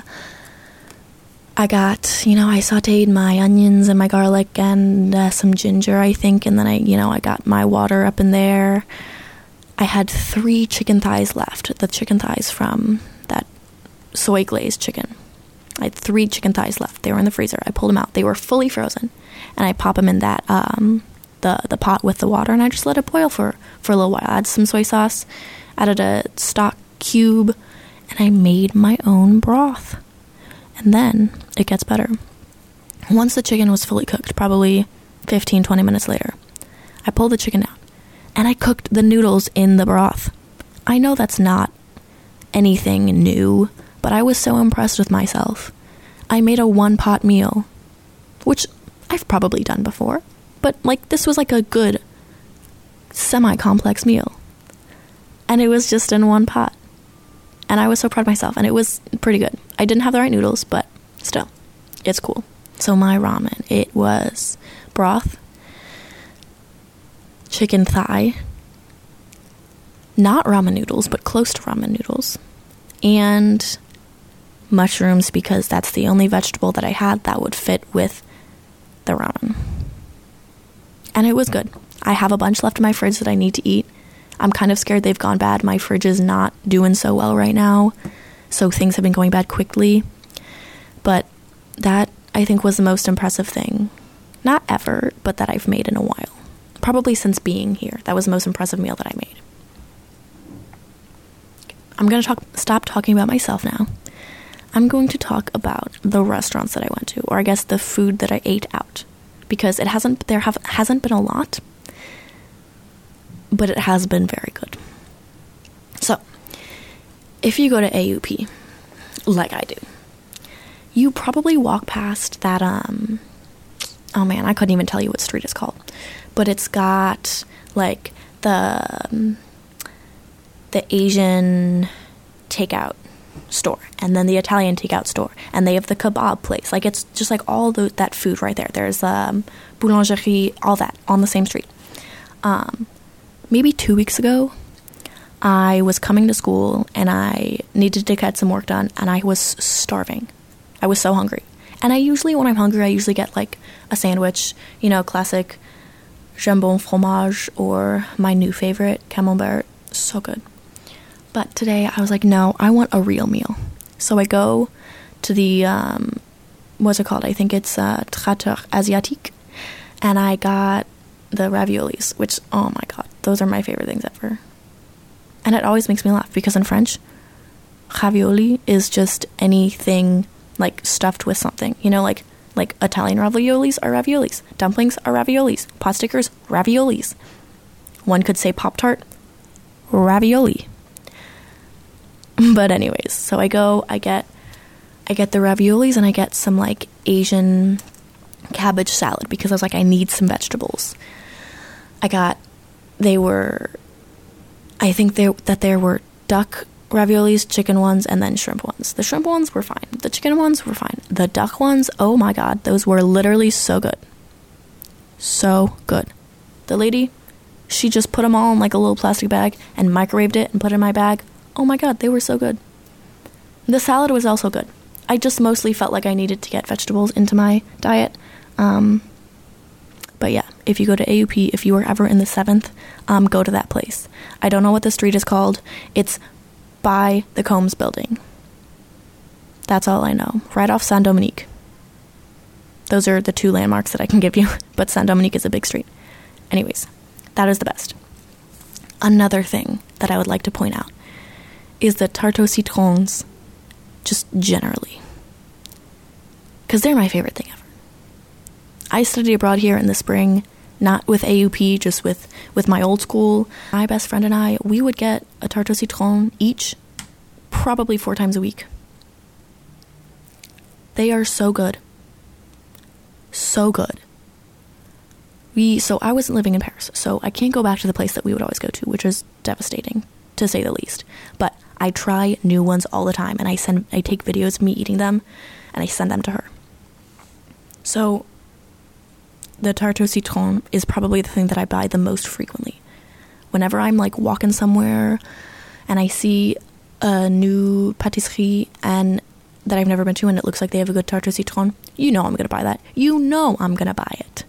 I got, you know, I sauteed my onions and my garlic and uh, some ginger, I think, and then I, you know, I got my water up in there. I had three chicken thighs left, the chicken thighs from that soy glazed chicken. I had three chicken thighs left. They were in the freezer. I pulled them out. They were fully frozen, and I pop them in that, um, the, the pot with the water, and I just let it boil for, for a little while. I added some soy sauce, added a stock cube, and I made my own broth. And then it gets better. Once the chicken was fully cooked, probably fifteen, twenty minutes later, I pulled the chicken out, and I cooked the noodles in the broth. I know that's not anything new, but I was so impressed with myself. I made a one-pot meal, which I've probably done before, but like this was like a good semi-complex meal. And it was just in one pot. And I was so proud of myself, and it was pretty good. I didn't have the right noodles, but still, it's cool. So my ramen, it was broth, chicken thigh, not ramen noodles, but close to ramen noodles, and mushrooms, because that's the only vegetable that I had that would fit with the ramen. And it was good. I have a bunch left in my fridge that I need to eat. I'm kind of scared they've gone bad. My fridge is not doing so well right now, so things have been going bad quickly. But that, I think, was the most impressive thing. Not ever, but that I've made in a while. Probably since being here. That was the most impressive meal that I made. I'm going to talk. stop talking about myself now. I'm going to talk about the restaurants that I went to, or I guess the food that I ate out, because it hasn't there have hasn't been a lot, but it has been very good. So, if you go to A U P, like I do, you probably walk past that, um, oh man, I couldn't even tell you what street it's called, but it's got, like, the, um, the Asian takeout store, and then the Italian takeout store, and they have the kebab place. Like, it's just like all the, that food right there. There's um, boulangerie, all that on the same street. Um, maybe two weeks ago, I was coming to school, and I needed to get some work done, and I was starving. I was so hungry. And I usually, when I'm hungry, I usually get, like, a sandwich, you know, classic jambon fromage, or my new favorite, camembert. So good. But today, I was like, no, I want a real meal. So I go to the, um, what's it called? I think it's uh, Traiteur Asiatique. And I got the raviolis, which, oh my god, those are my favorite things ever. And it always makes me laugh, because in French, ravioli is just anything, like, stuffed with something. You know, like, like Italian raviolis are raviolis. Dumplings are raviolis. Pot stickers, raviolis. One could say Pop-Tart, ravioli. But anyways, so I go, I get, I get the raviolis, and I get some, like, Asian cabbage salad, because I was like, I need some vegetables. I got, they were, I think there that there were duck raviolis, chicken ones, and then shrimp ones. The shrimp ones were fine. The chicken ones were fine. The duck ones, oh my god, those were literally so good. So good. The lady, she just put them all in like a little plastic bag and microwaved it and put it in my bag. Oh my god, they were so good. The salad was also good. I just mostly felt like I needed to get vegetables into my diet. Um, but yeah, if you go to A U P, if you were ever in the seventh, um, go to that place. I don't know what the street is called. It's by the Combs building. That's all I know. Right off Saint Dominique. Those are the two landmarks that I can give you, but Saint Dominique is a big street. Anyways, that is the best. Another thing that I would like to point out is the tarte aux citrons, just generally. Because they're my favorite thing ever. I studied abroad here in the spring, not with A U P, just with, with my old school. My best friend and I, we would get a tarte au citron each, probably four times a week. They are so good. So good. We, so I wasn't living in Paris, so I can't go back to the place that we would always go to, which is devastating, to say the least. But I try new ones all the time, and I send, I take videos of me eating them, and I send them to her. So the tarte au citron is probably the thing that I buy the most frequently. Whenever I'm like walking somewhere and I see a new pâtisserie and that I've never been to and it looks like they have a good tarte au citron, you know I'm going to buy that. You know I'm going to buy it.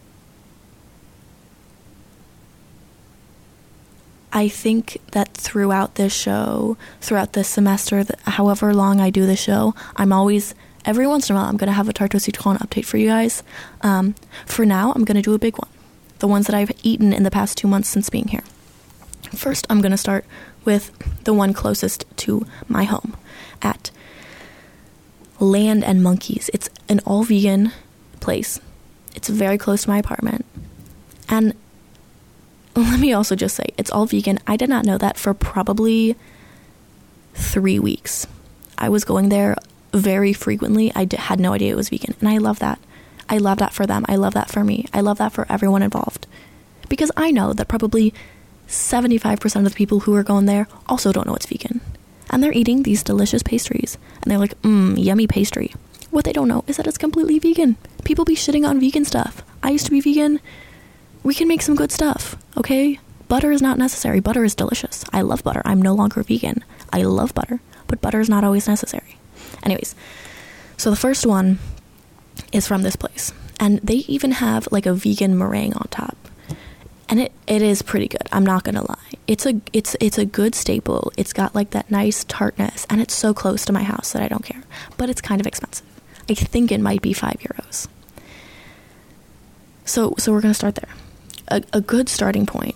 I think that throughout this show, throughout this semester, however long I do the show, I'm always, every once in a while, I'm going to have a tarte au citron update for you guys. Um, for now, I'm going to do a big one. The ones that I've eaten in the past two months since being here. First, I'm going to start with the one closest to my home at Land and Monkeys. It's an all-vegan place. It's very close to my apartment. And let me also just say, it's all vegan. I did not know that for probably three weeks. I was going there very frequently. I d- had no idea it was vegan. And I love that. I love that for them. I love that for me. I love that for everyone involved. Because I know that probably seventy-five percent of the people who are going there also don't know it's vegan. And they're eating these delicious pastries. And they're like, mmm, yummy pastry. What they don't know is that it's completely vegan. People be shitting on vegan stuff. I used to be vegan. We can make some good stuff, okay? Butter is not necessary. Butter is delicious. I love butter. I'm no longer vegan. I love butter. But butter is not always necessary. Anyways, so the first one is from this place. And they even have like a vegan meringue on top. And it, it is pretty good. I'm not going to lie. It's a it's it's a good staple. It's got like that nice tartness. And it's so close to my house that I don't care. But it's kind of expensive. I think it might be five euros. So so we're going to start there. A, a good starting point.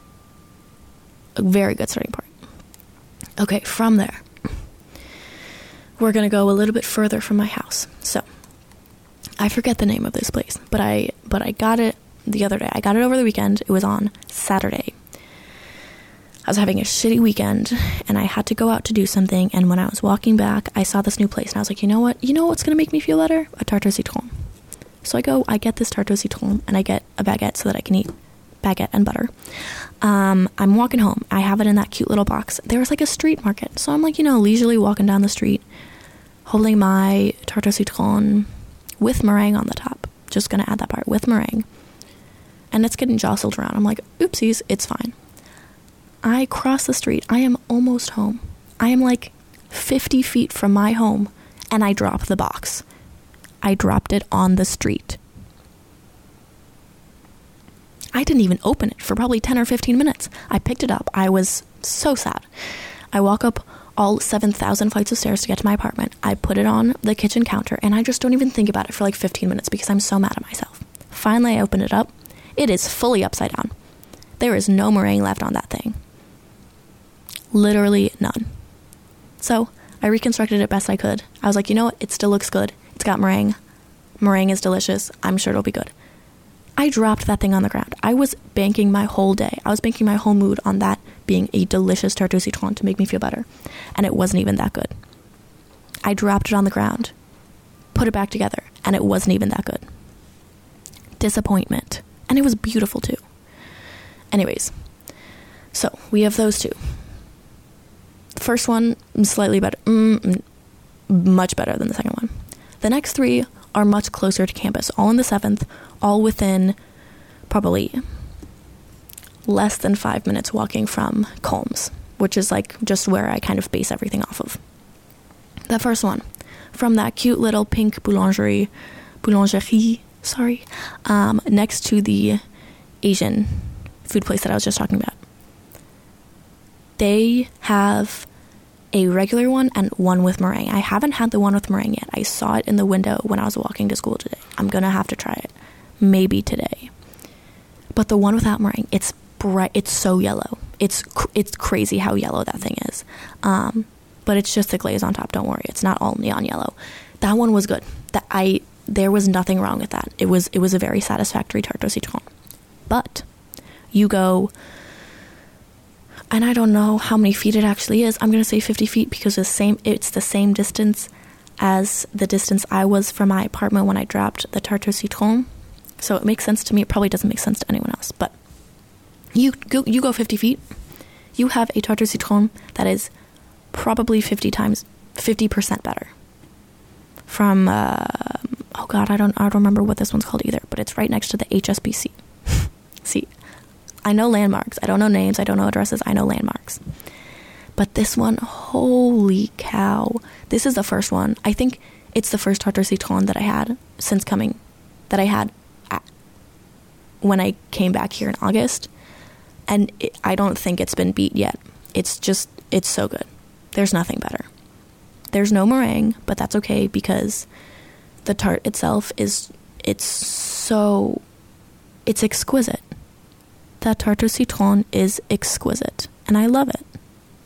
A very good starting point. Okay, from there, we're going to go a little bit further from my house. So, I forget the name of this place, but I but I got it the other day. I got it over the weekend. It was on Saturday. I was having a shitty weekend, and I had to go out to do something, and when I was walking back, I saw this new place, and I was like, you know what? You know what's going to make me feel better? A tarte au citron. So I go, I get this tarte au citron, and I get a baguette so that I can eat baguette and butter. Um, I'm walking home. I have it in that cute little box. There was like a street market. So I'm like, you know, leisurely walking down the street, holding my tarte au citron with meringue on the top. Just going to add that part, with meringue. And it's getting jostled around. I'm like, oopsies, it's fine. I cross the street. I am almost home. I am like fifty feet from my home, and I drop the box. I dropped it on the street. I didn't even open it for probably ten or fifteen minutes. I picked it up. I was so sad. I walk up all seven thousand flights of stairs to get to my apartment. I put it on the kitchen counter, and I just don't even think about it for like fifteen minutes because I'm so mad at myself. Finally, I open it up. It is fully upside down. There is no meringue left on that thing. Literally none. So I reconstructed it best I could. I was like, you know what? It still looks good. It's got meringue. Meringue is delicious. I'm sure it'll be good. I dropped that thing on the ground. I was banking my whole day. I was banking my whole mood on that being a delicious tarte au citron to make me feel better. And it wasn't even that good. I dropped it on the ground, put it back together, and it wasn't even that good. Disappointment. And it was beautiful too. Anyways, so we have those two. The first one, slightly better. Mm, much better than the second one. The next three are much closer to campus, all in the seventh, all within probably less than five minutes walking from Combs, which is like just where I kind of base everything off of. The first one, from that cute little pink boulangerie, boulangerie, sorry, um, next to the Asian food place that I was just talking about. They have a regular one and one with meringue. I haven't had the one with meringue yet. I saw it in the window when I was walking to school today. I'm gonna have to try it. Maybe today. But the one without meringue, it's bright. It's so yellow. It's cr- it's crazy how yellow that thing is. Um, but it's just the glaze on top. Don't worry. It's not all neon yellow. That one was good. That I there was nothing wrong with that. It was it was a very satisfactory tarte au citron. But you go, and I don't know how many feet it actually is. I'm going to say fifty feet because the same it's the same distance as the distance I was from my apartment when I dropped the tarte au citron. So it makes sense to me. It probably doesn't make sense to anyone else. But you go, you go fifty feet. You have a tarte au citron that is probably fifty times, fifty percent better. From, uh, oh God, I don't, I don't remember what this one's called either. But it's right next to the H S B C. See, I know landmarks. I don't know names. I don't know addresses. I know landmarks. But this one, holy cow. This is the first one. I think it's the first tarte au citron that I had since coming, that I had at, when I came back here in August. And it, I don't think it's been beat yet. It's just, it's so good. There's nothing better. There's no meringue, but that's okay because the tart itself is, it's so, it's exquisite. That tarte au citron is exquisite, and I love it.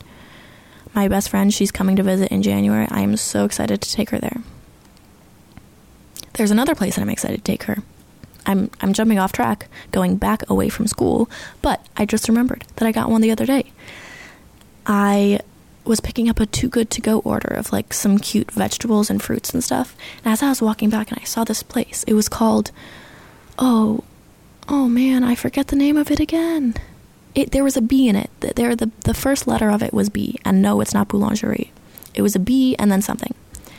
My best friend, she's coming to visit in January. I am so excited to take her there. There's another place that I'm excited to take her. I'm I'm jumping off track, going back away from school, but I just remembered that I got one the other day. I was picking up a Too Good To Go order of like some cute vegetables and fruits and stuff, and as I was walking back and I saw this place, it was called, oh, oh man, I forget the name of it again. It, there was a B in it. There, the, the first letter of it was B, and no, it's not boulangerie. It was a B and then something.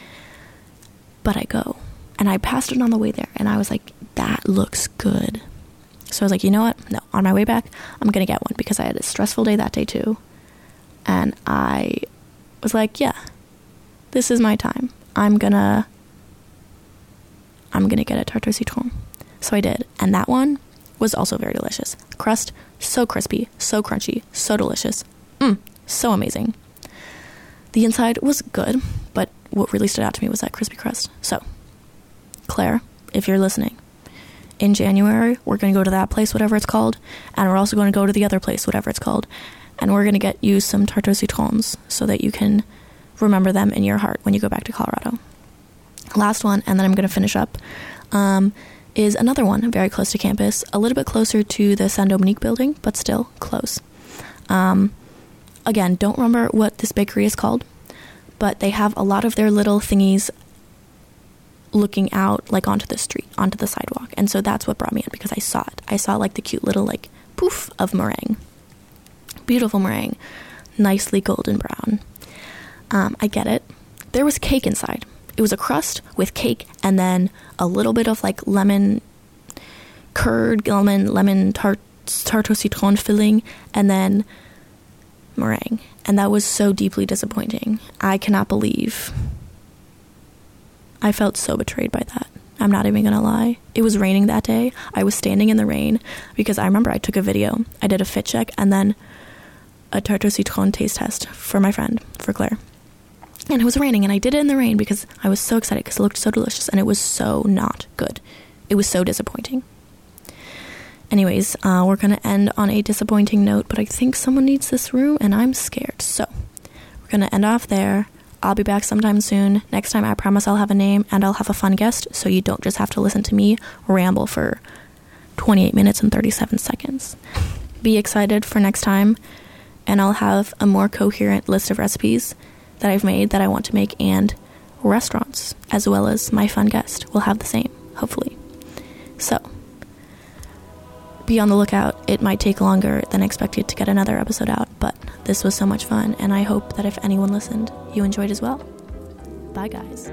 But I go, and I passed it on the way there, and I was like, that looks good. So I was like, you know what? No, on my way back, I'm going to get one, because I had a stressful day that day too. And I was like, yeah, this is my time. I'm going to, I'm going to get a tarte au citron. So I did, and that one was also very delicious. Crust, so crispy, so crunchy, so delicious. Mmm, so amazing. The inside was good, but what really stood out to me was that crispy crust. So, Claire, if you're listening, in January, we're going to go to that place, whatever it's called, and we're also going to go to the other place, whatever it's called, and we're going to get you some tarte au citrons so that you can remember them in your heart when you go back to Colorado. Last one, and then I'm going to finish up, um, is another one very close to campus, a little bit closer to the Saint Dominique building, but still close. Um, again, don't remember what this bakery is called, but they have a lot of their little thingies looking out like onto the street, onto the sidewalk. And so that's what brought me in, because I saw it. I saw like the cute little like poof of meringue. Beautiful meringue, nicely golden brown. Um, I get it. There was cake inside. It was a crust with cake and then a little bit of like lemon curd, lemon, lemon tart, tarte au citron filling, and then meringue. And that was so deeply disappointing. I cannot believe. I felt so betrayed by that. I'm not even gonna lie. It was raining that day. I was standing in the rain because I remember I took a video. I did a fit check and then a tarte au citron taste test for my friend, for Claire. And it was raining, and I did it in the rain because I was so excited because it looked so delicious, and it was so not good. It was so disappointing. Anyways, uh, we're going to end on a disappointing note, but I think someone needs this room, and I'm scared. So, we're going to end off there. I'll be back sometime soon. Next time, I promise I'll have a name, and I'll have a fun guest, so you don't just have to listen to me ramble for twenty-eight minutes and thirty-seven seconds. Be excited for next time, and I'll have a more coherent list of recipes that I've made that I want to make, and restaurants, as well as my fun guest will have the same, hopefully. So, be on the lookout. It might take longer than expected to get another episode out, but this was so much fun, and I hope that if anyone listened, you enjoyed as well. Bye, guys.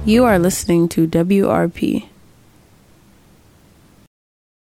You are listening to W R P.